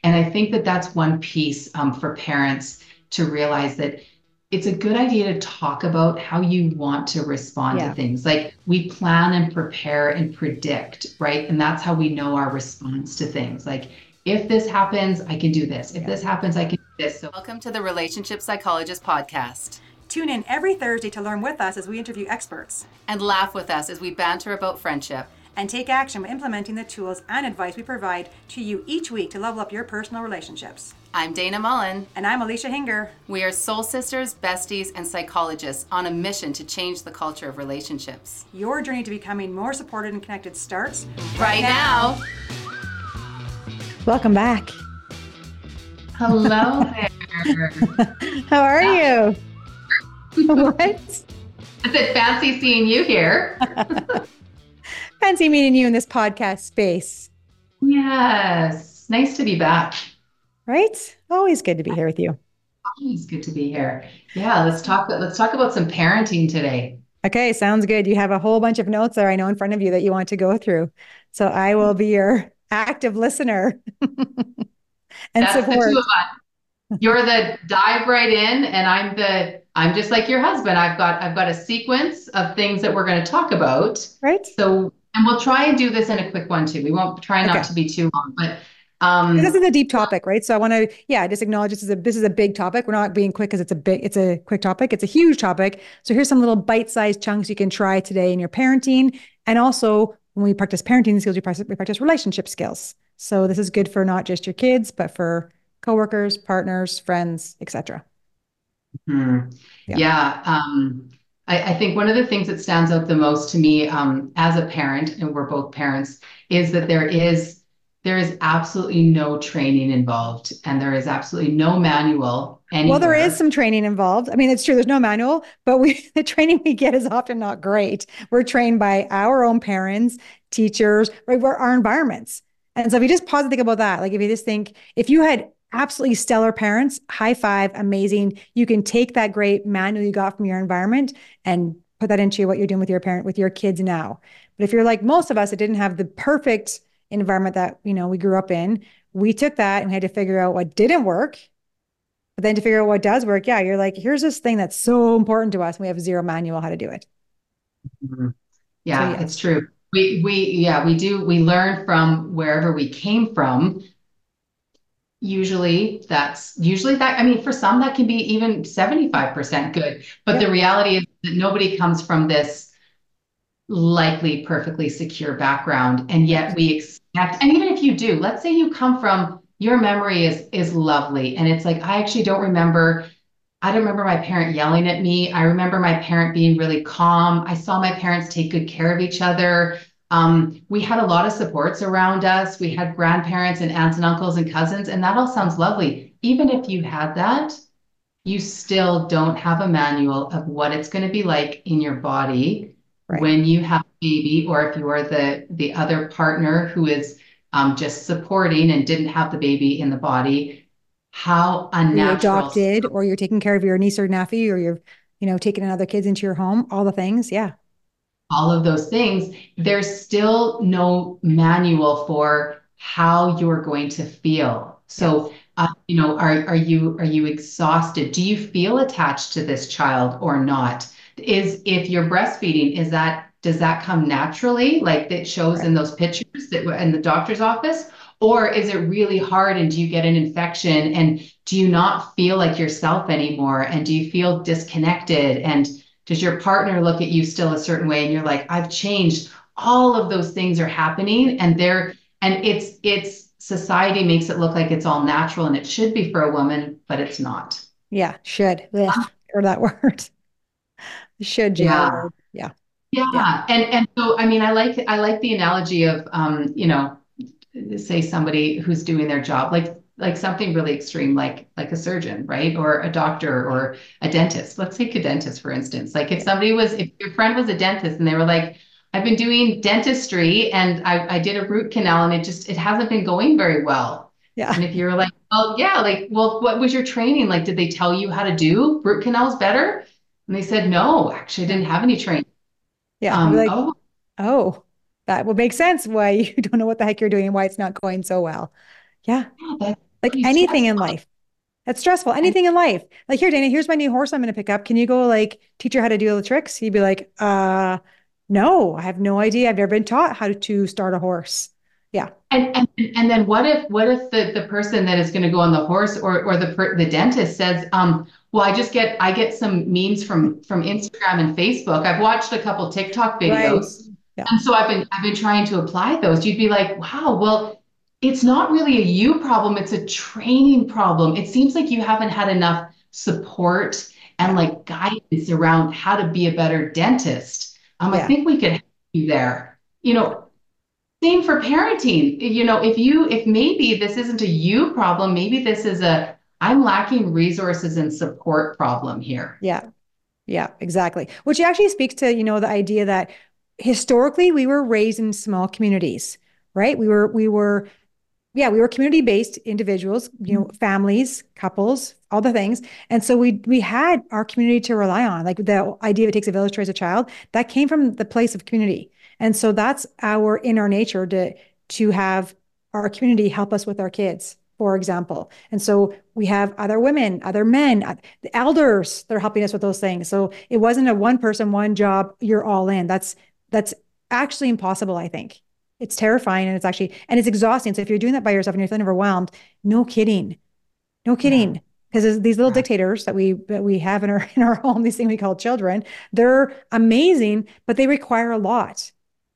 And I think that that's one piece for parents to realize that it's a good idea to talk about how you want to respond to Yeah. things. Like we plan and prepare and predict, right? And that's how we know our response to things. Like if this happens, I can do this. If Yeah. this happens, I can do this. So Welcome to the Relationship Psychologist Podcast. Tune in every Thursday to learn with us as we interview experts And laugh with us as we banter about friendship. and take action by implementing the tools and advice we provide to you each week to level up your personal relationships. I'm Dana Mullen. And I'm Alicia Hinger. We are soul sisters, besties, and psychologists on a mission to change the culture of relationships. Your journey to becoming more supported and connected starts Right now. Welcome back. hello there. How are you? What? I said fancy seeing you here. Fancy meeting you in this podcast space. Yes. Nice to be back. Right? Always good to be here with you. Always good to be here. Yeah, let's talk about some parenting today. Okay, sounds good. You have a whole bunch of notes there I know in front of you that you want to go through. So I will be your active listener and That's the two support. of us. You're the dive right in, and I'm just like your husband. I've got a sequence of things that we're going to talk about. Right? So, and we'll try and do this in a quick one too. We won't try not Okay. to be too long, but This is a deep topic, right? So I want to, yeah, just acknowledge this is a big topic. We're not being quick because it's a quick topic. It's a huge topic. So here's some little bite-sized chunks you can try today in your parenting. And also when we practice parenting skills, we practice relationship skills. So this is good for not just your kids, but for coworkers, partners, friends, etc. hmm. Yeah. Yeah. I think one of the things that stands out the most to me as a parent, and we're both parents, is that there is absolutely no training involved, and there is absolutely no manual Well, there is anywhere. some training involved. I mean, it's true, there's no manual, but the training we get is often not great. We're trained by our own parents, teachers, right? We're our environments. And so if you just pause and think about that, like if you just think, if you had absolutely stellar parents, high five, amazing, you can take that great manual you got from your environment and put that into what you're doing with your parent, with your kids now. But if you're like most of us that didn't have the perfect environment that, we grew up in, we took that and had to figure out what didn't work, but then to figure out what does work, yeah, you're like, here's this thing that's so important to us. And we have zero manual how to do it. Mhm. So Yeah, it's yes. true. We learn from wherever we came from. Usually that, I mean, for some that can be even 75% good. But the Yep. reality is that nobody comes from this likely perfectly secure background. And Yep. yet we expect, and even if you do, let's say you come from your memory is lovely. And it's like, I don't remember my parent yelling at me. I remember my parent being really calm. I saw my parents take good care of each other. We had a lot of supports around us. We had grandparents and aunts and uncles and cousins, and that all sounds lovely. Even if you had that, you still don't have a manual of what it's going to be like in your body Right. when you have a baby, or if you're the other partner who is just supporting and didn't have the baby in the body, how Or you unnatural. adopted, or you're taking care of your niece or nephew, or you're, taking another kids into your home, all the things. Yeah. All of those things, there's still no manual for how you're going to feel. Yes. So, are you exhausted? Do you feel attached to this child or not? If you're breastfeeding, does that come naturally, like it shows Right. in those pictures that were in the doctor's office? Or is it really hard and do you get an infection and do you not feel like yourself anymore? And do you feel disconnected? And does your partner look at you still a certain way and you're like, I've changed? All of those things are happening and it's society makes it look like it's all natural and it should be for a woman, but it's not. Yeah. Should. Ugh, or that word. Should jail Yeah. word. Yeah. Yeah. Yeah. And so I mean I like the analogy of say somebody who's doing their job, like something really extreme, like a surgeon, right? Or a doctor or a dentist. Let's take a dentist, for instance. Like if your friend was a dentist and they were like, I've been doing dentistry and I did a root canal and it hasn't been going very well. Yeah. And if you're like, oh yeah, like, well, what was your training? Like, did they tell you how to do root canals better? And they said, no, actually, I Yeah. didn't have any training. Yeah. I'd be like, Oh, oh, that would make sense why you don't know what the heck you're doing and why it's not going so well. Yeah. yeah, Like It's anything stressful. in life. That's stressful. And Anything in life. Like, here, Dana, here's my new horse I'm going to pick up. Can you go like teach her how to do all the tricks? He'd be like, no, I have no idea. I've never been taught how to start a horse. Yeah. and then what if the person that is going to go on the horse or the dentist says, well, I get some memes from Instagram and Facebook. I've watched a couple TikTok Right. videos, Yeah. and so I've been trying to apply those. You'd be like, wow, well, it's not really a you problem, it's a training problem. It seems like you haven't had enough support and Yeah. like guidance around how to be a better dentist. I Yeah. think we could help you there. You know, same for parenting. If maybe this isn't a you problem, maybe this is a I'm lacking resources and support problem here. Yeah. Yeah, exactly. Which actually speaks to, the idea that historically we were raised in small communities, right? We were community-based individuals, families, couples, all the things. And so we had our community to rely on. Like the idea of it takes a village to raise a child, that came from the place of community. And so that's our in our nature to have our community help us with our kids, for example. And so we have other women, other men, the elders that are helping us with those things. So it wasn't a one person, one job, you're all in. That's actually impossible, I think. It's terrifying and it's exhausting. So if you're doing that by yourself and you're feeling overwhelmed, no kidding, no Yeah. kidding. Because these little Yeah. dictators that we have in our home, these things we call children, they're amazing, but they require a lot.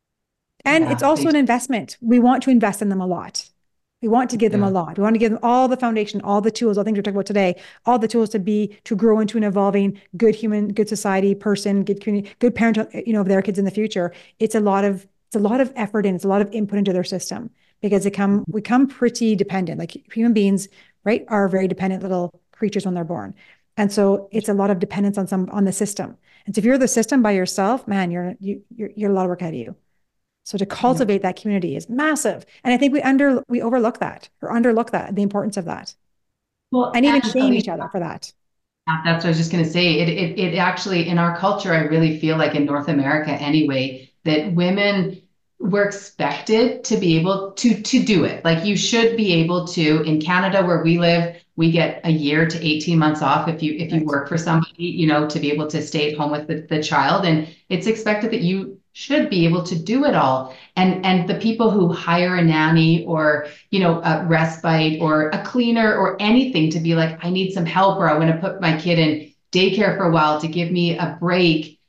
And it's Yeah. also They an investment. We want to invest in them a lot. We want to give them a do. lot. We want to give them all the foundation, all the tools, all the things we're talking about today, all the tools to grow into an evolving, good human, good society person, good community, good parent, of their kids in the future. It's a lot of effort and it's a lot of input into their system because we come pretty dependent. Like human beings, right, are very dependent little creatures when they're born. And so it's a lot of dependence on the system. And so if you're the system by yourself, man, you're a lot of work ahead of you. So to Yeah. cultivate that community is massive. And I think we overlook that or underlook that, the importance of that. Well, And even and shame Alicia, each other for that. that's what I was just going to say. It actually, in our culture, I really feel like in North America anyway, that women were expected to be able to do it. Like you should be able to. In Canada, where we live, we get a year to 18 months off if you Right. work for somebody, to be able to stay at home with the child. And it's expected that you should be able to do it all. And the people who hire a nanny or a respite or a cleaner or anything to be like, I need some help or I want to put my kid in daycare for a while to give me a break.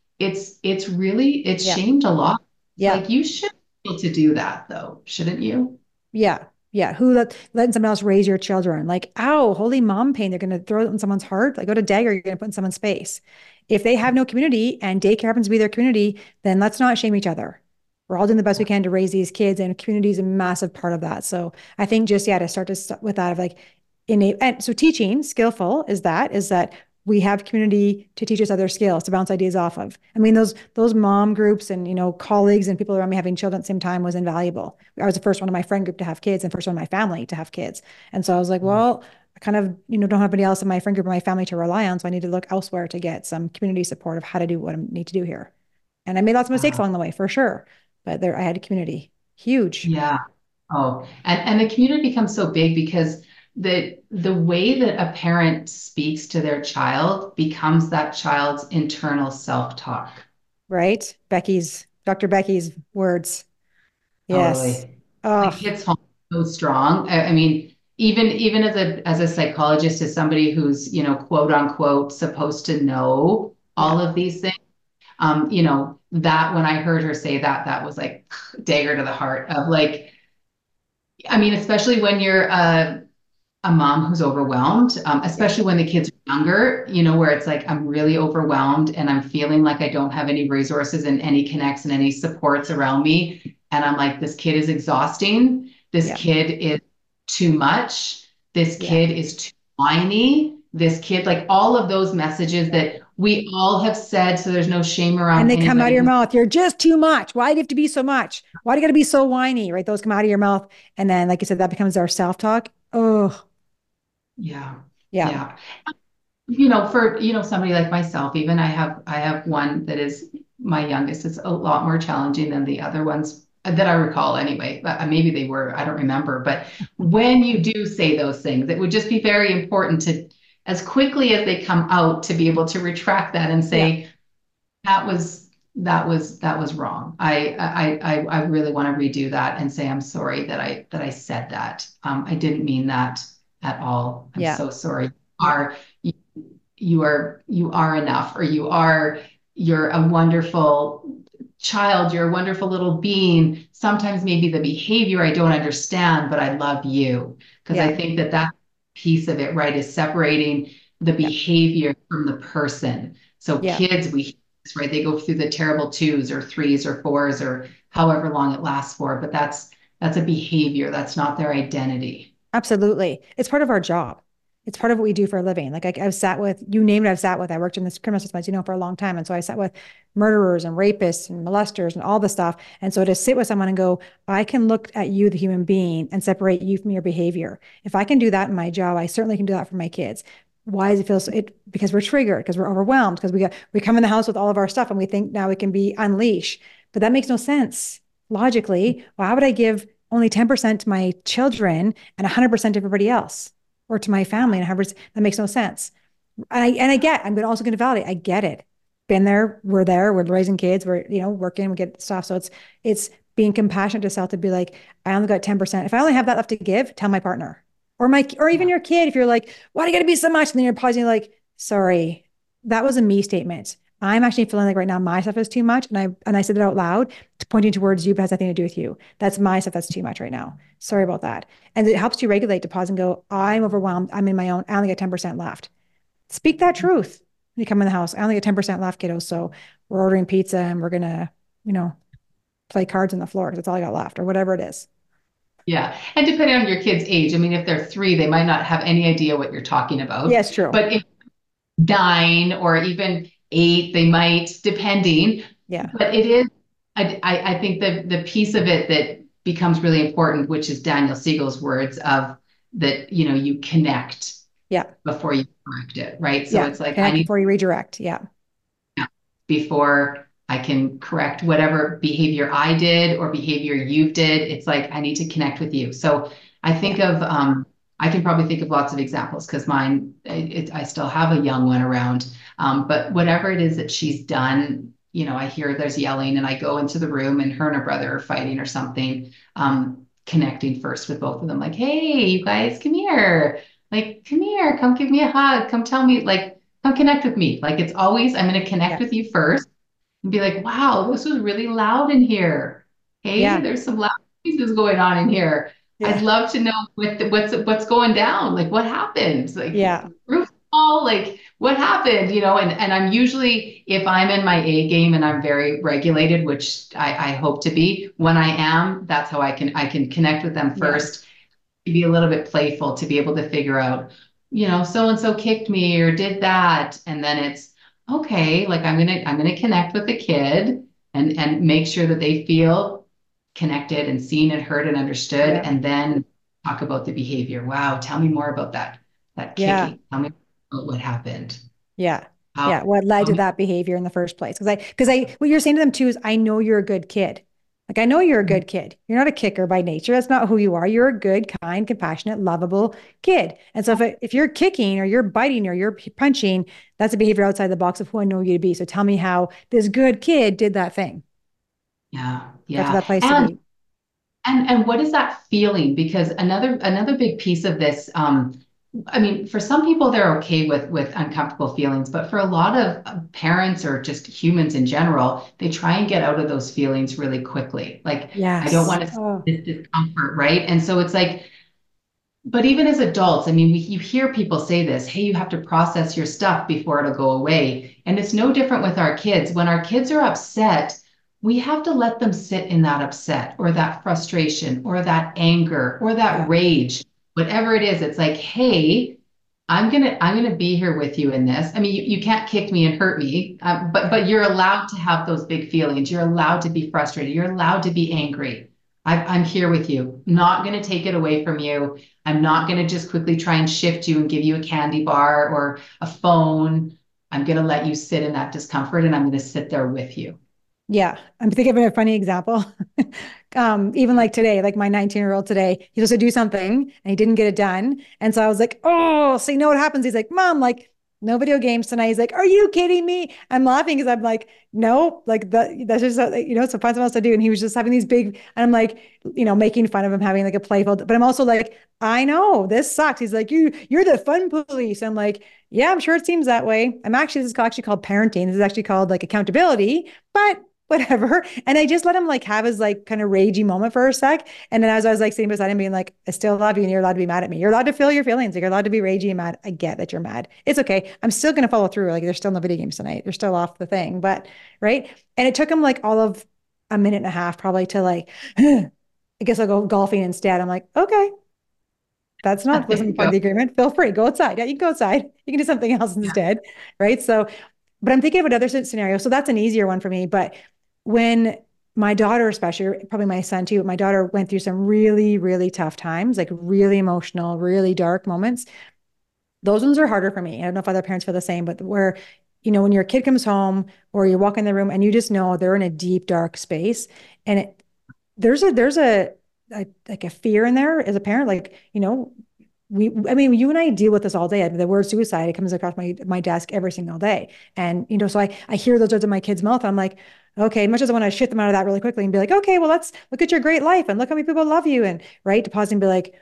It's Yeah. shamed a lot. It's Yeah. like you should be able to do that though, shouldn't you? Yeah. Yeah. Who letting someone else raise your children? Like, ow, holy mom pain. They're going to throw it in someone's heart. Like, go to dagger, you're going to put in someone's face. If they have no community and daycare happens to be their community, then let's not shame each other. We're all doing the best we can to raise these kids, and community is a massive part of that. So I think just, yeah, to start with that of like innate. And so teaching skillful is that we have community to teach us other skills to bounce ideas off of. I mean, those mom groups and colleagues and people around me having children at the same time was invaluable. I was the first one in my friend group to have kids and first one in my family to have kids. And so I was like, well, I kind of don't have anybody else in my friend group or my family to rely on, so I need to look elsewhere to get some community support of how to do what I need to do here. And I made lots of mistakes Uh, along the way for sure, but there I had a community, huge, yeah. Oh, and the community becomes so big because the way that a parent speaks to their child becomes that child's internal self-talk. right? Dr. Becky's words. Yes. Totally. Like Oh, hits home so strong. I mean, even as a psychologist, as somebody who's, quote unquote, supposed to know yeah. all of these things, that when I heard her say that, that was like dagger to the heart of like, I mean, especially when you're a mom who's overwhelmed, Yeah. especially when the kids are younger, where it's like I'm really overwhelmed and I'm feeling like I don't have any resources and any connects and any supports around me. And I'm like, this kid is exhausting. This Yeah. kid is too much. This Yeah. kid is too whiny. This kid, like all of those messages Yeah. that we all have said. So there's no shame And around they come out of anybody your who's, mouth. You're just too much. Why do you have to be so much? Why do you got to be so whiny? Right? Those come out of your mouth. And then, like you said, that becomes our self talk. Oh, yeah. yeah. Yeah. For somebody like myself, even I have one that is my youngest. It's a lot more challenging than the other ones that I recall anyway. Maybe they were, I don't remember. But when you do say those things, it would just be very important to, as quickly as they come out, to be able to retract that and Yeah. say, that was wrong. I really want to redo that and say I'm sorry that I said that. I didn't mean that at all. I'm Yeah. so sorry. Yeah. You, you are enough, or you're a wonderful child, you're a wonderful little being. Sometimes maybe the behavior I don't understand, but I love you. Because Yeah. I think that piece of it, right, is separating the Yeah. behavior from the person. So Yeah. kids, right, they go through the terrible twos or threes or fours or however long it lasts for, but that's a behavior. That's not their identity. Absolutely. It's part of our job. It's part of what we do for a living. Like I've sat with, you name it, I've sat with. I worked in this criminal system, as you know, for a long time. And so I sat with murderers and rapists and molesters and all the stuff. And so to sit with someone and go, I can look at you, the human being, and separate you from your behavior. If I can do that in my job, I certainly can do that for my kids. Why does it feel so? Because we're triggered, because we're overwhelmed, because we come in the house with all of our stuff and we think now we can be unleashed. But that makes no sense. Logically, why would I give only 10% to my children and 100% to everybody else, or to my family and 100%? That makes no sense. I'm also going to validate. I get it. Been there. We're raising kids. We're, working, we get stuff. So it's being compassionate to self, to be like, I only got 10%. If I only have that left to give, tell my partner or even Yeah. your kid. If you're like, why do you got to be so much? And then you're pausing, like, sorry, that was a me statement. I'm actually feeling like right now my stuff is too much. And I said it out loud, pointing towards you, but has nothing to do with you. That's my stuff. That's too much right now. Sorry about that. And it helps you regulate, to pause and go, I'm overwhelmed. I'm in my own. I only got 10% left. Speak that truth when you come in the house. I only got 10% left, kiddos. So we're ordering pizza and we're going to, you know, play cards on the floor because that's all I got left, or whatever it is. Yeah. And depending on your kid's age, I mean, if they're 3, they might not have any idea what you're talking about. Yes, true. But if 9 or even 8, they might, depending. Yeah. But it is, I think the piece of it that becomes really important, which is Daniel Siegel's words of that, you connect Yeah. before you correct it, right? So Yeah. it's like, I Connect need, before you redirect. Yeah. before I can correct whatever behavior I did or behavior you did, it's like I need to connect with you. So I Yeah. think of I can probably think of lots of examples because mine, I still have a young one around. But whatever it is that she's done, I hear there's yelling and I go into the room and her and her brother are fighting or something. Connecting first with both of them, like, hey, you guys, come here. Like, come here, come give me a hug, come tell me, like, come connect with me. Like, it's always, I'm going to connect Yeah. with you first and be like, wow, this was really loud in here. Hey, Yeah. there's some loud noises going on in here. I'd Yeah. love to know what's going down. Like, what happened? Like, Yeah. roof fall, like, what happened? And I'm usually, if I'm in my A game and I'm very regulated, which I hope to be, when I am, that's how I can connect with them Yeah. first, to be a little bit playful, to be able to figure out, so and so kicked me or did that. And then it's okay, like I'm gonna connect with the kid and make sure that they feel connected and seen and heard and understood, Yeah. and then talk about the behavior. Wow, tell me more about that Yeah. kicking. Tell me about what happened. Yeah. How, Yeah. What led tell to me, that behavior in the first place? What you're saying to them too is, I know you're a good kid. Like, I know you're a good kid. You're not a kicker by nature. That's not who you are. You're a good, kind, compassionate, lovable kid. And so if you're kicking or you're biting or you're punching, that's a behavior outside the box of who I know you to be. So tell me how this good kid did that thing, yeah, got to yeah. that place to And be. And what is that feeling? Because another big piece of this, I mean, for some people they're okay with uncomfortable feelings, but for a lot of parents or just humans in general, they try and get out of those feelings really quickly. Like, I don't Yes. want to Oh, this discomfort, right? And so it's like, but even as adults, I mean, you hear people say this, hey, you have to process your stuff before it'll go away. And it's no different with our kids. When our kids are upset, we have to let them sit in that upset or that frustration or that anger or that yeah. rage, whatever it is. It's like, hey, I'm gonna be here with you in this. I mean, you can't kick me and hurt me, Yeah. but you're allowed to have those big feelings. You're allowed to be frustrated. You're allowed to be angry. I'm here with you. Not gonna take it away from you. I'm not gonna just quickly try and shift you and give you a candy bar or a phone. I'm gonna let you sit in that discomfort and I'm gonna sit there with you. Yeah. I'm thinking of a funny example. Even like today, like my 19-year-old today, he was supposed to do something and he didn't get it done. And so I was like, oh, so you know what happens? He's like, Mom, like, no video games tonight. He's like, are you kidding me? I'm laughing because I'm like, no, like that's just, so find something else to do. And he was just having these big, and I'm like, making fun of him having like a playful, but I'm also like, I know this sucks. He's like, you're the fun police. I'm like, yeah, I'm sure it seems that way. This is actually called parenting. This is actually called like accountability, but whatever. And I just let him like have his like kind of ragey moment for a sec. And then as I was like sitting beside him being like, I still love you and you're allowed to be mad at me. You're allowed to feel your feelings. Like you're allowed to be ragey and mad. I get that you're mad. It's okay. I'm still going to follow through. Like there's still no video games tonight. They're still off the thing, but right. And it took him like all of a minute and a half probably to like, I guess I'll go golfing instead. I'm like, okay, that's not There you wasn't part go. of the agreement. Feel free, go outside. Yeah, you can go outside. You can do something else Yeah. instead, right? So, but I'm thinking of another scenario. So that's an easier one for me. But when my daughter, especially, probably my son too, my daughter went through some really, really tough times, like really emotional, really dark moments. Those ones are harder for me. I don't know if other parents feel the same, but where, when your kid comes home or you walk in the room and you just know they're in a deep, dark space, and there's a like a fear in there as a parent, like, I mean, you and I deal with this all day. I mean, the word suicide, it comes across my desk every single day. And, so I hear those words in my kid's mouth. I'm like, okay, much as I want to shit them out of that really quickly and be like, okay, well, let's look at your great life and look how many people love you. And right, to pause and be like,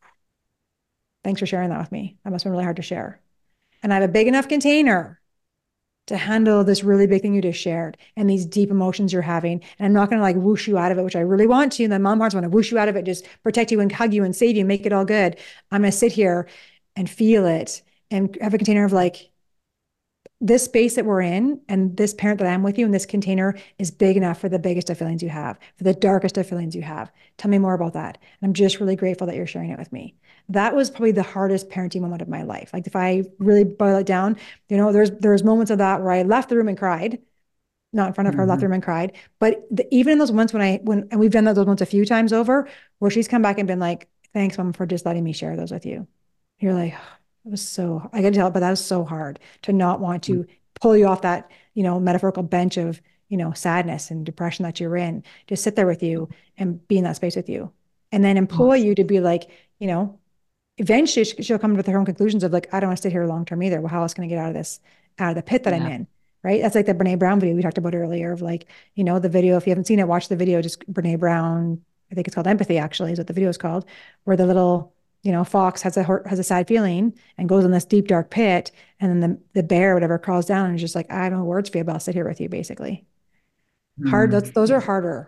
thanks for sharing that with me. That must have been really hard to share. And I have a big enough container to handle this really big thing you just shared and these deep emotions you're having. And I'm not going to like whoosh you out of it, which I really want to. And then mom hearts want to whoosh you out of it, just protect you and hug you and save you, make it all good. I'm going to sit here and feel it and have a container of like, this space that we're in and this parent that I'm with you in this container is big enough for the biggest of feelings you have, for the darkest of feelings you have. Tell me more about that. And I'm just really grateful that you're sharing it with me. That was probably the hardest parenting moment of my life. Like if I really boil it down, there's moments of that where I left the room and cried, not in front of her, left the Mhm. room and cried. But even in those moments and we've done those moments a few times over, where she's come back and been like, thanks, mom, for just letting me share those with you. You're like, it was so, I can tell, but that was so hard to not want to pull you off that, metaphorical bench of, sadness and depression that you're in. Just sit there with you and be in that space with you. And then employ Awesome. you to be like, eventually she'll come to her own conclusions of like, I don't want to sit here long term either. Well, how else can I get out of this, out of the pit that I'm Yeah. in? Right. That's like the Brene Brown video we talked about earlier of like, the video, if you haven't seen it, watch the video, just Brene Brown, I think it's called Empathy actually is what the video is called, where the little, fox has a sad feeling and goes in this deep dark pit, and then the bear, whatever, crawls down and is just like, I have no words for you, but I'll sit here with you, basically. Hard. Those are Yeah. harder.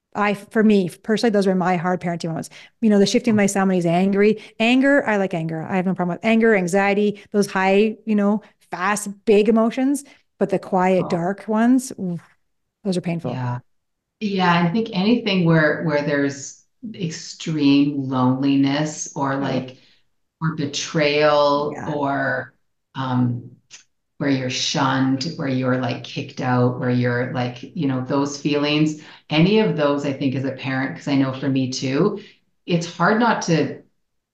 For me personally, those are my hard parenting moments. The shifting of my sound when he's angry. Anger, I like anger. I have no problem with anger, anxiety, those high, fast, big emotions. But the quiet, Oh, dark ones, oof, those are painful. yeah. Yeah. I think anything where there's extreme loneliness or Oh, like or betrayal yeah. or um where you're shunned, where you're like kicked out, where you're like, those feelings, any of those, I think, as a parent, because I know for me too, it's hard not to,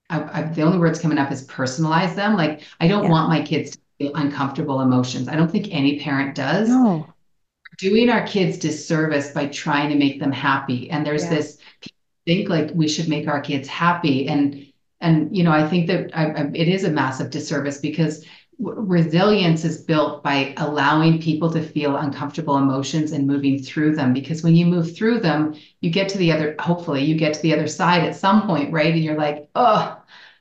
the only words coming up is personalize them. Like, I don't Yeah. want my kids to feel uncomfortable emotions. I don't think any parent does. No. Doing our kids disservice by trying to make them happy. And there's Yeah. this think like we should make our kids happy and I think that it is a massive disservice because resilience is built by allowing people to feel uncomfortable emotions and moving through them, because when you move through them you get to the other, hopefully you get to the other side at some point, right, and you're like, oh,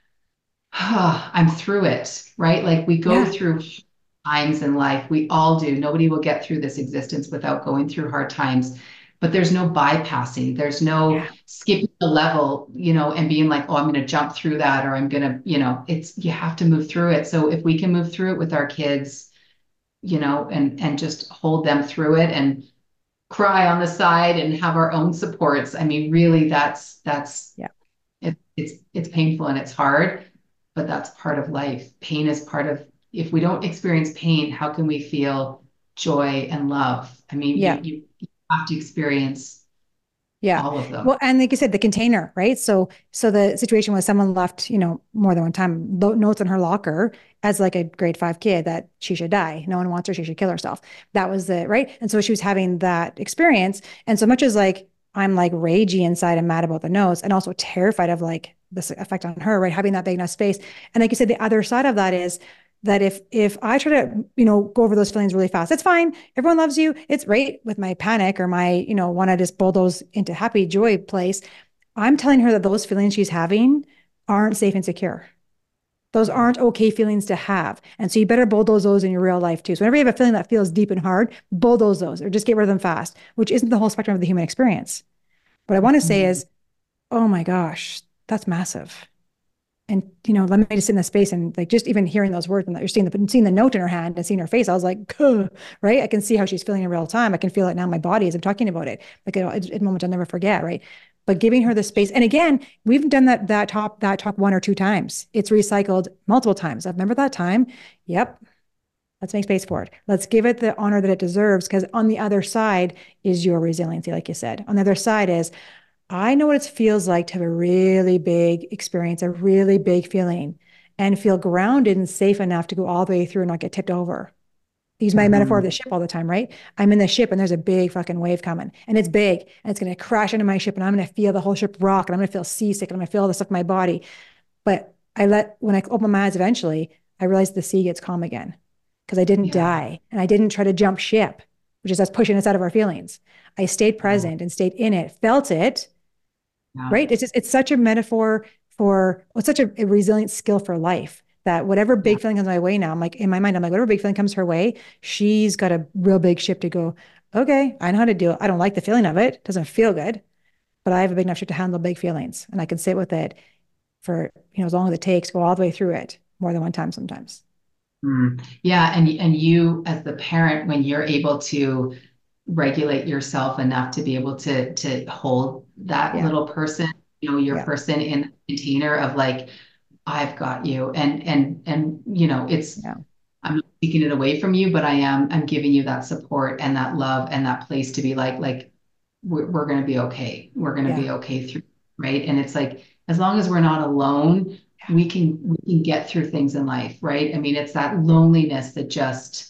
I'm through it, right? Like we go Yeah. through times in life. We all do. Nobody will get through this existence without going through hard times. But there's no bypassing. There's no Yeah. skipping a level, and being like, oh, I'm going to jump through that, or I'm going to, it's, you have to move through it. So if we can move through it with our kids, and just hold them through it and cry on the side and have our own supports. I mean, really, that's Yeah. it's painful and it's hard, but that's part of life. Pain is part of, if we don't experience pain, how can we feel joy and love? I mean, Yeah. you have to experience Yeah. all of them. Well, and like you said, the container, right? So the situation was someone left, more than one time, notes in her locker as like a grade 5 kid that she should die. No one wants her. She should kill herself. That was the right. And so she was having that experience. And so much as like, I'm like ragey inside and mad about the nose and also terrified of like this effect on her, right? Having that big enough space. And like you said, the other side of that is that if I try to, go over those feelings really fast, it's fine. Everyone loves you. It's right with my panic or my, want to just bulldoze into happy joy place. I'm telling her that those feelings she's having aren't safe and secure. Those Yeah. aren't okay feelings to have. And so you better bulldoze those in your real life too. So whenever you have a feeling that feels deep and hard, bulldoze those or just get rid of them fast, which isn't the whole spectrum of the human experience. What I want to say Mhm. is, oh my gosh, that's massive. And let me just sit in the space and like just even hearing those words and that you're seeing the note in her hand and seeing her face, I was like, right? I can see how she's feeling in real time. I can feel it now in my body as I'm talking about it. Like a moment I'll never forget, right? But giving her the space. And again, we've done that talk one or two times. It's recycled multiple times. I remember that time. Yep. Let's make space for it. Let's give it the honor that it deserves. Because on the other side is your resiliency, like you said. On the other side is I know what it feels like to have a really big experience, a really big feeling, and feel grounded and safe enough to go all the way through and not get tipped over. Use my metaphor of Mhm. the ship all the time, right? I'm in the ship and there's a big fucking wave coming and it's big and it's going to crash into my ship and I'm going to feel the whole ship rock and I'm going to feel seasick and I'm going to feel all the stuff in my body. But when I open my eyes eventually, I realized the sea gets calm again because I didn't Yeah. die and I didn't try to jump ship, which is us pushing us out of our feelings. I stayed Oh, present and stayed in it, felt it, yeah. right? It's such a metaphor for, well, it's such a resilient skill for life that whatever Yeah. big feeling comes my way now, I'm like, in my mind, I'm like, whatever big feeling comes her way, she's got a real big ship to go, okay, I know how to deal. I don't like the feeling of it. It doesn't feel good, but I have a big enough ship to handle big feelings and I can sit with it for, as long as it takes, go all the way through it more than one time sometimes. Yeah, and you as the parent, when you're able to regulate yourself enough to be able to hold that Yeah. little person, your Yeah. person in the container of like, I've got you, and it's Yeah. I'm not taking it away from you, but I'm giving you that support and that love and that place to be like we're going to be okay. We're going to Yeah. be okay through, right? And it's like, as long as we're not alone, we can get through things in life, right? I mean, it's that loneliness that just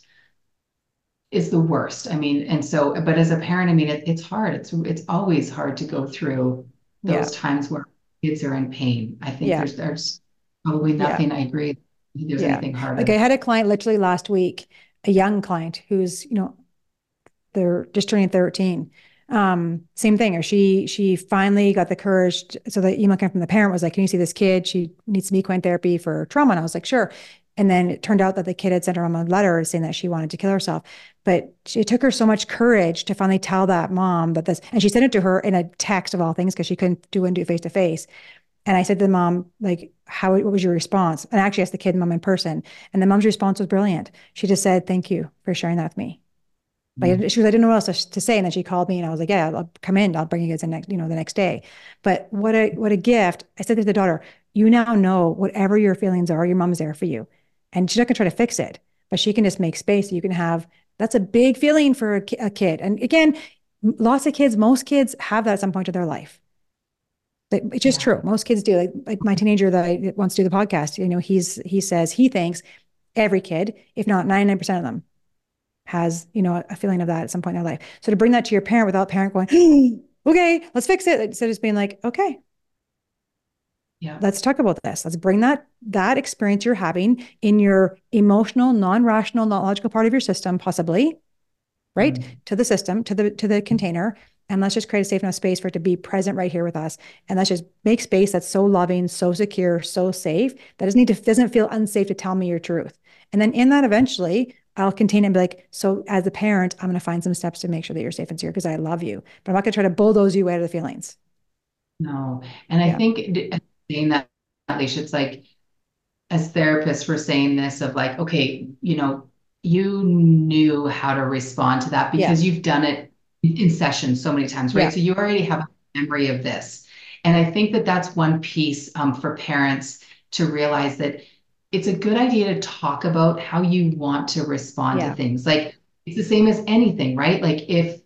is the worst. I mean, and so, but as a parent, I mean, it's hard. It's always hard to go through Yeah. those times where kids are in pain. I think Yeah. there's probably Yeah. nothing. I agree. I don't think there's Yeah. anything Like I harder. had a client literally last week, a young client who's, they're just turning 13. Same thing. Or she finally got the courage. So the email came from the parent was like, can you see this kid? She needs some equine therapy for trauma. And I was like, sure. And then it turned out that the kid had sent her a letter saying that she wanted to kill herself. But it took her so much courage to finally tell that mom that this, and she sent it to her in a text of all things because she couldn't do it face to face. And I said to the mom, like, what was your response? And I actually asked the kid and mom in person. And the mom's response was brilliant. She just said, thank you for sharing that with me. Like she was, I didn't know what else to say. And then she called me and I was like, yeah, I'll come in. I'll bring you guys the next day. But what a gift. I said to the daughter, you now know whatever your feelings are, your mom's there for you. And she's not gonna try to fix it, but she can just make space. So you can have, that's a big feeling for a kid. And again, lots of kids, most kids have that at some point in their life. It's just Yeah. true. Most kids do. Like my teenager that wants to do the podcast, he says he thinks every kid, if not 99% of them, has, a feeling of that at some point in their life. So to bring that to your parent without parent going, okay, let's fix it. Instead of just being like, okay, Yeah. let's talk about this. Let's bring that experience you're having in your emotional, non-rational, not logical part of your system, possibly, right? Mm. To the system, to the container. And let's just create a safe enough space for it to be present right here with us. And let's just make space that's so loving, so secure, so safe that doesn't feel unsafe to tell me your truth. And then in that eventually I'll contain it and be like, so as a parent, I'm going to find some steps to make sure that you're safe and secure because I love you. But I'm not going to try to bulldoze you out of the feelings. No. And I Yeah. think saying that, Alicia, it's like, as therapists, we're saying this of like, okay, you knew how to respond to that Yeah. because you've done it in sessions so many times, right? Yeah. So you already have a memory of this. And I think that that's one piece for parents to realize that it's a good idea to talk about how you want to respond to Yeah. things. Like it's the same as anything, right? Like if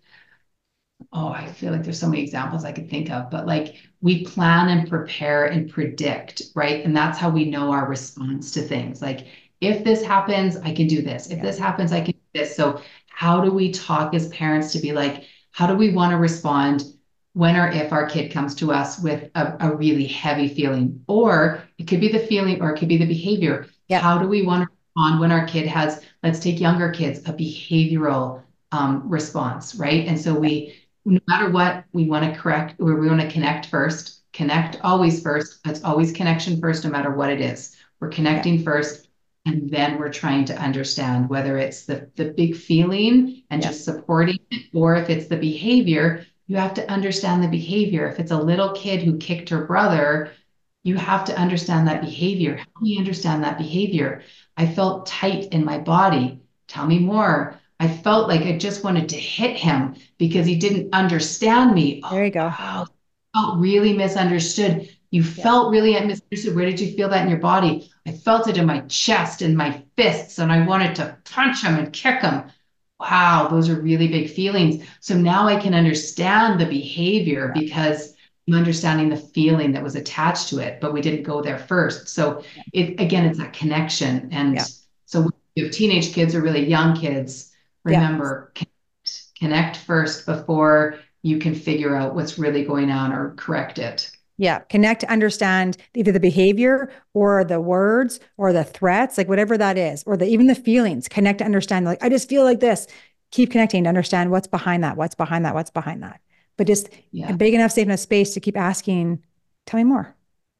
I feel like there's so many examples I could think of, but like we plan and prepare and predict, right? And that's how we know our response to things. Like if this happens, I can do this. If Yeah. this happens, I can do this. So how do we talk as parents to be like, how do we want to respond? when or if our kid comes to us with a really heavy feeling, or it could be the feeling or it could be the behavior. Yeah. How do we want to respond when our kid has, let's take younger kids, a behavioral response, right? And so no matter what, we want to correct, or we want to connect first, connect always first. It's always connection first, no matter what it is. We're Yeah. connecting first, and then we're trying to understand whether it's the big feeling and Yeah. just supporting it, or if it's the behavior. You have to understand the behavior. If it's a little kid who kicked her brother, you have to understand that Yeah. behavior. Help me understand that behavior. I felt tight in my body. Tell me more. I felt like I just wanted to hit him because he didn't understand me. There Oh, you go. wow. Felt really misunderstood. You Yeah. felt really misunderstood. Where did you feel that in your body? I felt it in my chest and my fists, and I wanted to punch him and kick him. Wow, those are really big feelings. So now I can understand the behavior Yeah. because I'm understanding the feeling that was attached to it, but we didn't go there first. So it again, it's that connection. And Yeah. so when you have teenage kids or really young kids, Yeah. remember, connect first before you can figure out what's really going on or correct it. Yeah. Connect to understand either the behavior or the words or the threats, like whatever that is, or even the feelings. Connect to understand, like, I just feel like this. Keep connecting to understand what's behind that, what's behind that, what's behind that. But just a Yeah. big enough, safe enough space to keep asking, tell me more.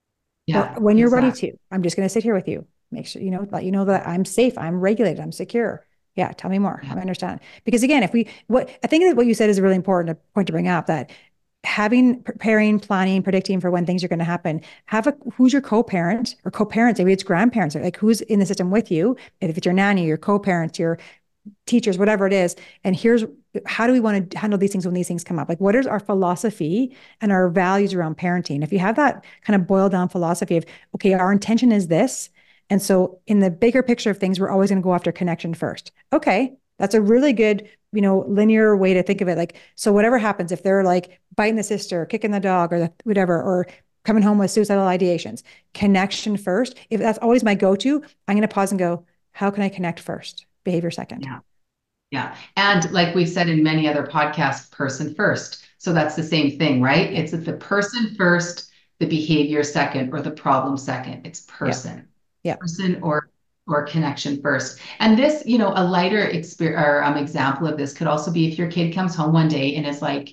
Or Yeah, when you're ready exactly. to, I'm just going to sit here with you. Make sure, let you know that I'm safe, I'm regulated, I'm secure. Yeah, tell me more. Yeah. I understand. Because again, what I think that what you said is a really important point to bring up, that having, preparing, planning, predicting for when things are going to happen, who's your co-parent or co-parents, maybe it's grandparents, or like who's in the system with you. And if it's your nanny, your co-parents, your teachers, whatever it is. And here's how do we want to handle these things when these things come up? Like, what is our philosophy and our values around parenting? If you have that kind of boiled down philosophy of, okay, our intention is this. And so in the bigger picture of things, we're always going to go after connection first. Okay. That's a really good, linear way to think of it. Like, so whatever happens, if they're like biting the sister, kicking the dog, or whatever, or coming home with suicidal ideations, connection first. If that's always my go-to, I'm going to pause and go, how can I connect first? Behavior second. Yeah. Yeah. And like we've said in many other podcasts, person first. So that's the same thing, right? Yeah. It's the person first, the behavior second, or the problem second. It's Yeah. Yeah. person or connection first. And this, a lighter experience or example of this could also be if your kid comes home one day and is like,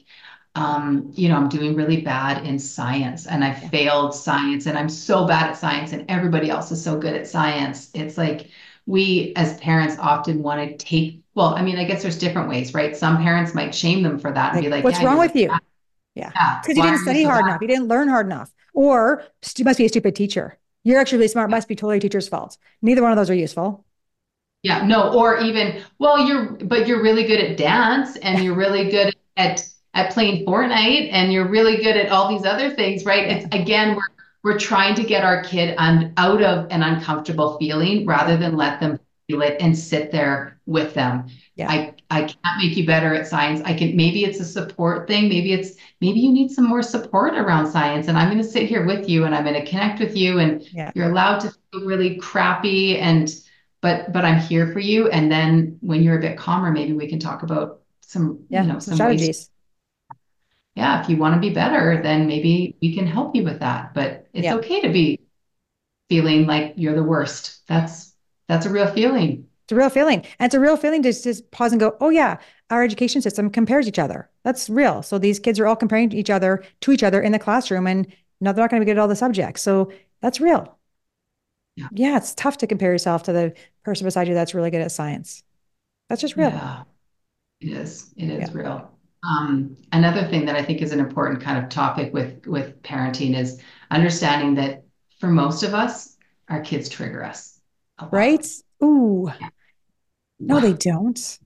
I'm doing really bad in science and I Yeah. failed science and I'm so bad at science and everybody else is so good at science. It's like we as parents often want to well, I mean, I guess there's different ways, right? Some parents might shame them for that and be Like, like, what's yeah, wrong you're really with you? bad. Yeah. Yeah. Because you Why didn't are you study so hard bad? enough. You didn't learn hard enough. Or you must be a stupid teacher. You're actually really smart. It Yeah. must be totally teacher's fault. Neither one of those are useful. Yeah, no, or even, well, you're really good at dance and you're really good at playing Fortnite and you're really good at all these other things, right? Yeah. It's again, we're trying to get our kid out of an uncomfortable feeling rather Yeah. than let them feel it and sit there with them. Yeah. I can't make you better at science. Maybe it's a support thing. Maybe you need some more support around science. And I'm going to sit here with you and I'm going to connect with you and Yeah. you're allowed to feel really crappy and but I'm here for you. And then when you're a bit calmer, maybe we can talk about some, Yeah. Some some ways. strategies. Yeah, if you want to be better, Yeah. then maybe we can help you with that. But it's Yeah. okay to be feeling like you're the worst. That's a real feeling. It's a real feeling. And it's a real feeling to just pause and go, oh, yeah, our education system compares each other. That's real. So these kids are all comparing to each other in the classroom, and no, they're not going to be good at all the subjects. So that's real. Yeah. Yeah. It's tough to compare yourself to the person beside you that's really good at science. That's just real. Yeah, it is. It Yeah. is real. Another thing that I think is an important kind of topic with parenting is understanding that for most of us, our kids trigger us a lot. Right? Ooh, no, they don't.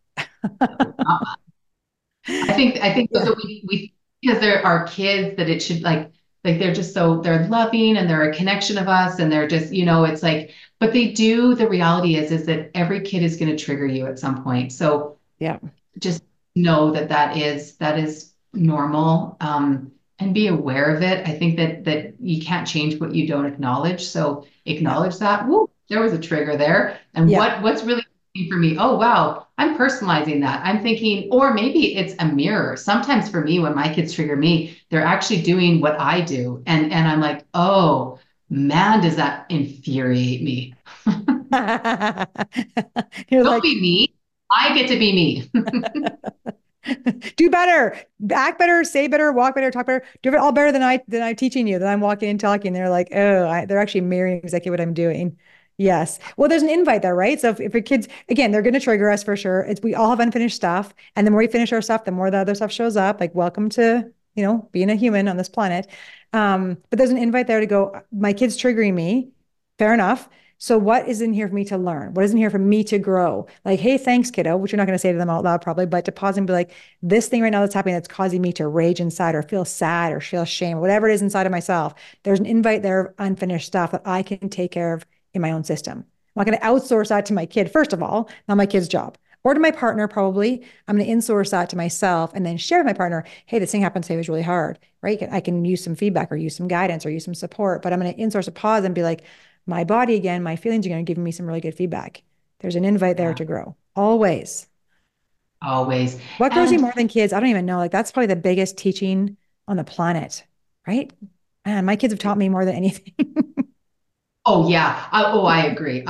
I think Yeah. that we because there are kids that it should like they're just so they're loving and they're a connection of us and they're just it's like but they do the reality is that every kid is going to trigger you at some point. So Yeah. just know that is normal and be aware of it. I think that you can't change what you don't acknowledge. So Yeah. acknowledge that. Woo, there was a trigger there. And Yeah. what's really for me, oh wow, I'm personalizing that. I'm thinking, or maybe it's a mirror. Sometimes for me, when my kids trigger me, they're actually doing what I do. And I'm like, oh man, does that infuriate me. You're Don't like, be me. I get to be me. do better, act better, say better, walk better, talk better, do it all better than I'm teaching you, that I'm walking and talking. They're like, oh, they're actually mirroring exactly what I'm doing. Yes. Well, there's an invite there, right? So if your kids, again, they're going to trigger us for sure. It's we all have unfinished stuff, and the more we finish our stuff, the more the other stuff shows up. Like, welcome to being a human on this planet. But there's an invite there to go. My kid's triggering me. Fair enough. So what is in here for me to learn? What is in here for me to grow? Like, hey, thanks, kiddo, which you're not going to say to them out loud probably, but to pause and be like, this thing right now that's happening that's causing me to rage inside or feel sad or feel shame or whatever it is inside of myself. There's an invite there of unfinished stuff that I can take care of in my own system. I'm not going to outsource that to my kid, first of all, not my kid's job. Or to my partner, probably. I'm going to insource that to myself and then share with my partner, hey, this thing happened today, it was really hard, right? I can use some feedback or use some guidance or use some support, but I'm going to insource a pause and be like, my body again, my feelings are going to give me some really good feedback. There's an invite there Yeah, to grow. Always. always. What grows you And more than kids? I don't even know. Like that's probably the biggest teaching on the planet, right? Man, my kids have taught me more than anything. oh yeah. I agree.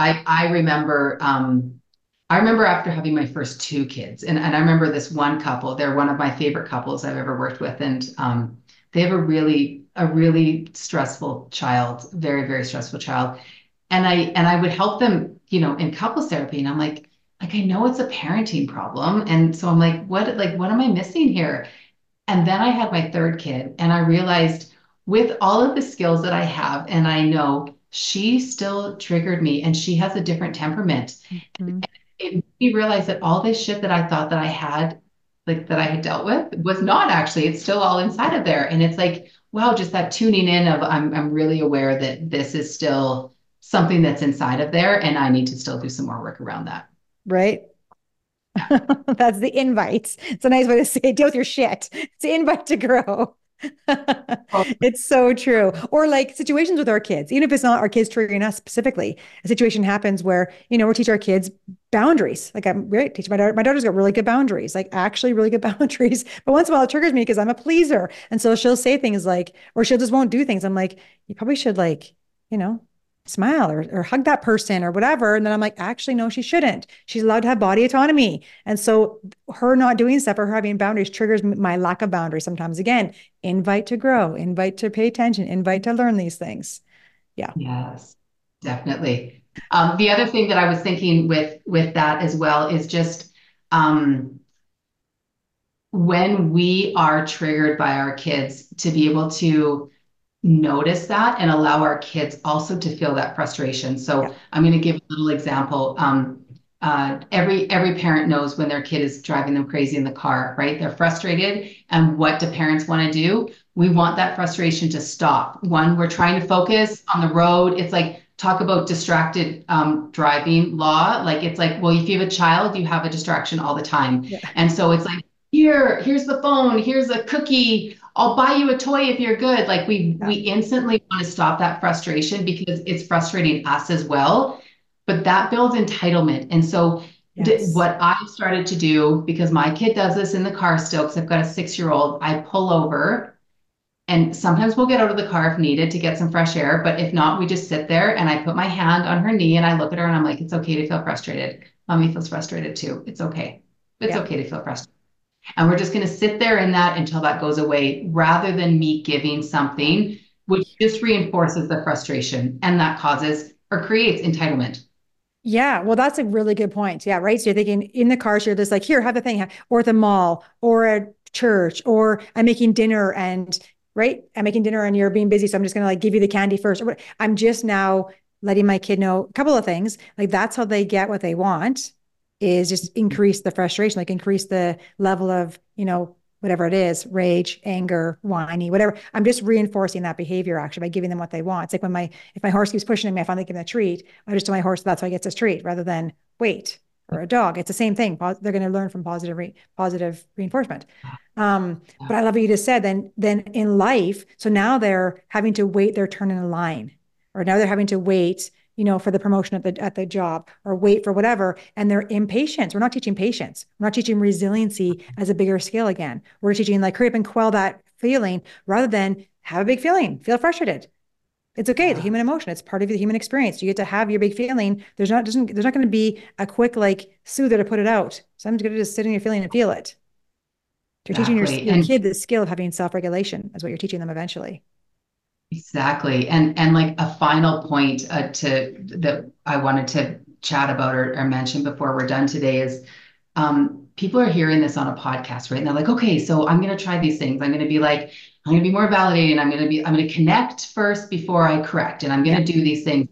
I remember after having my first two kids, and I remember this one couple, they're one of my favorite couples I've ever worked with. And they have a really stressful child, very, very stressful child. And I would help them, in couples therapy. And I'm like, I know it's a parenting problem. And so I'm like, what am I missing here? And then I had my third kid, and I realized with all of the skills that I have, and I know she still triggered me, and she has a different temperament. Mhm. It made me realize that all this shit that I thought that I had, like that I had dealt with, was not actually. It's still all inside of there. And it's like, wow, just that tuning in of I'm really aware that this is still something that's inside of there, and I need to still do some more work around that. Right? That's the invite. It's a nice way to say it. Deal with your shit. It's the invite to grow. Oh, It's so true. Or like situations with our kids, even if it's not our kids triggering us specifically, a situation happens where, we'll teach our kids boundaries. Like I'm great teaching my daughter. My daughter's got really good boundaries, like actually really good boundaries. But once in a while it triggers me because I'm a pleaser. And so she'll say things like, or she'll just won't do things. I'm like, you probably should like, you know, smile or hug that person or whatever. And then I'm like, actually, no, she shouldn't. She's allowed to have body autonomy. And so her not doing stuff or her having boundaries triggers my lack of boundaries sometimes. Again, invite to grow, invite to pay attention, invite to learn these things. Yeah. yes, definitely. The other thing that I was thinking with that as well is just um, when we are triggered by our kids, to be able to notice that and allow our kids also to feel that frustration. Yeah. So I'm going to give a little example. Every parent knows when their kid is driving them crazy in the car, right? They're frustrated, and what do parents want to do? We want that frustration to stop. One, we're trying to focus on the road. It's like talk about distracted driving law. Like it's like, well, if you have a child, you have a distraction all the time, Yeah. and so it's like here's the phone, here's a cookie, I'll buy you a toy if you're good. Like we Yeah. instantly want to stop that frustration because it's frustrating us as well. But that builds entitlement. And so Yes. what I started to do, because my kid does this in the car still, because I've got a 6-year old, I pull over, and sometimes we'll get out of the car if needed to get some fresh air. But if not, we just sit there, and I put my hand on her knee and I look at her and I'm like, it's okay to feel frustrated. Mommy feels frustrated too. It's okay. It's Yeah. okay to feel frustrated. And we're just going to sit there in that until that goes away, rather than me giving something which just reinforces the frustration, and that causes or creates entitlement. Yeah, well, that's a really good point. Yeah, right. So you're thinking in the car, so you're just like, here, have the thing, or at the mall, or at church, or I'm making dinner and right, I'm making dinner and you're being busy, so I'm just gonna like give you the candy first. Or what I'm just now letting my kid know a couple of things. Like that's how they get what they want, is just increase the frustration, like increase the level of, whatever it is, rage, anger, whiny, whatever. I'm just reinforcing that behavior actually by giving them what they want. It's like when if my horse keeps pushing me, I finally give him a treat. I just tell my horse that's why he gets his treat rather than wait. Or a dog, it's the same thing. They're going to learn from positive reinforcement. But I love what you just said. Then in life, so now they're having to wait their turn in a line, or now they're having to wait, for the promotion at the job, or wait for whatever. And they're impatient. We're not teaching patience. We're not teaching resiliency as a bigger scale again. We're teaching hurry up and quell that feeling rather than have a big feeling, feel frustrated. It's okay. It's a human emotion. It's part of the human experience. You get to have your big feeling. There's not going to be a quick soother to put it out. Someone's going to just sit in your feeling and feel it. You're teaching your kid the skill of having self-regulation is what you're teaching them eventually. Exactly. And a final point that I wanted to chat about or mention before we're done today is people are hearing this on a podcast, right? And they're like, okay, so I'm going to try these things. I'm going to be more validating. I'm going to connect first before I correct. And I'm going to do these things.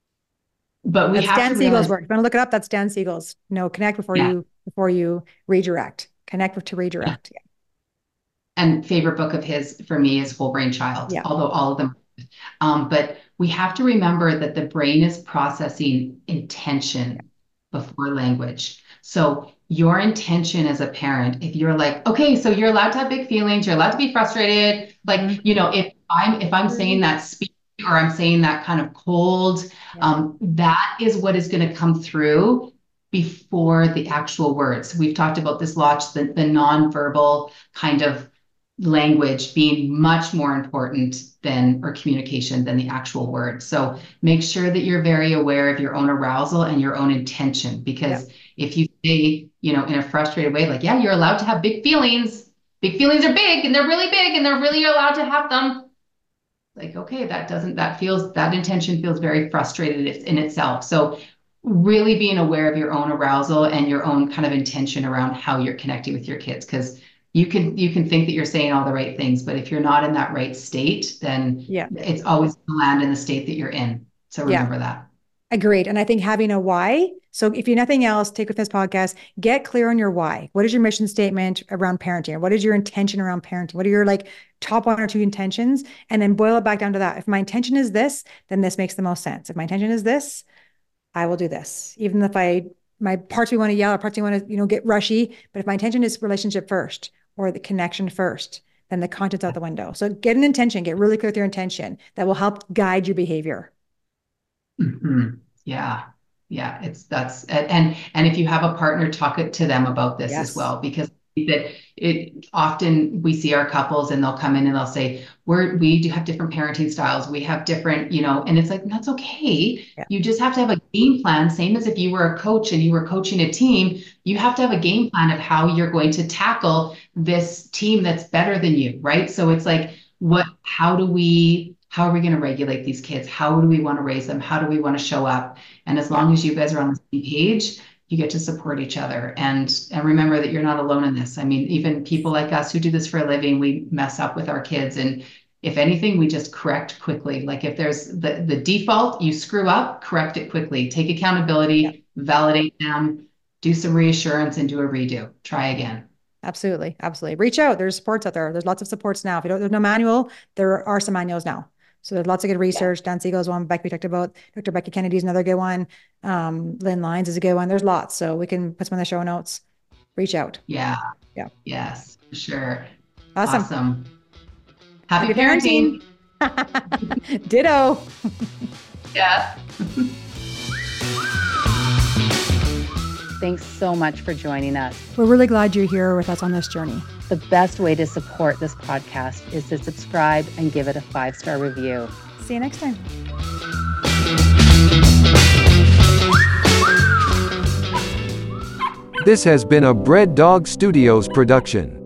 But that's Dan Siegel's work. If you want to look it up, that's Dan Siegel's. Connect before you redirect. Connect to redirect. Yeah. And favorite book of his for me is Whole Brain Child, although all of them. But we have to remember that the brain is processing intention before language. So your intention as a parent, if you're like, okay, so you're allowed to have big feelings, you're allowed to be frustrated. If I'm saying that speech or I'm saying that kind of cold, that is what is going to come through before the actual words. We've talked about this lot, the nonverbal kind of language being much more important or communication than the actual word. So make sure that you're very aware of your own arousal and your own intention, because if you say, in a frustrated way, you're allowed to have big feelings. Big feelings are big and they're really big and you're allowed to have them. Okay, that intention feels very frustrated in itself. So really being aware of your own arousal and your own kind of intention around how you're connecting with your kids, because you can think that you're saying all the right things, but if you're not in that right state, then it's always going to land in the state that you're in. So remember that. Agreed. And I think having a why. So if you nothing else, take with this podcast, get clear on your why. What is your mission statement around parenting? What is your intention around parenting? What are your top 1 or 2 intentions? And then boil it back down to that. If my intention is this, then this makes the most sense. If my intention is this, I will do this. Even if my parts we want to yell, or parts we want to, get rushy. But if my intention is relationship first, or the connection first, then the content's out the window. So get an intention, get really clear with your intention. That will help guide your behavior. Mm-hmm. Yeah. And if you have a partner, talk to them about this as well, because often we see our couples and they'll come in and they'll say, we do have different parenting styles. We have different, and it's that's okay. Yeah. You just have to have a game plan. Same as if you were a coach and you were coaching a team, you have to have a game plan of how you're going to tackle this team that's better than you, right? So it's how are we going to regulate these kids? How do we want to raise them? How do we want to show up? And as long as you guys are on the same page, you get to support each other and remember that you're not alone in this. I mean, even people like us who do this for a living, we mess up with our kids. And if anything, we just correct quickly. If there's the default, you screw up, correct it quickly, take accountability, validate them, do some reassurance and do a redo, try again. Absolutely. Absolutely. Reach out. There's supports out there. There's lots of supports now. If you don't, there's no manual, there are some manuals now. So there's lots of good research. Dan Siegel's one, Becky we talked about. Dr. Becky Kennedy's another good one. Lynn Lyons is a good one. There's lots. So we can put some in the show notes. Reach out. Yeah. Yes, for sure. Awesome. Happy parenting. Ditto. Yeah. Thanks so much for joining us. We're really glad you're here with us on this journey. The best way to support this podcast is to subscribe and give it a 5-star review. See you next time. This has been a Bread Dog Studios production.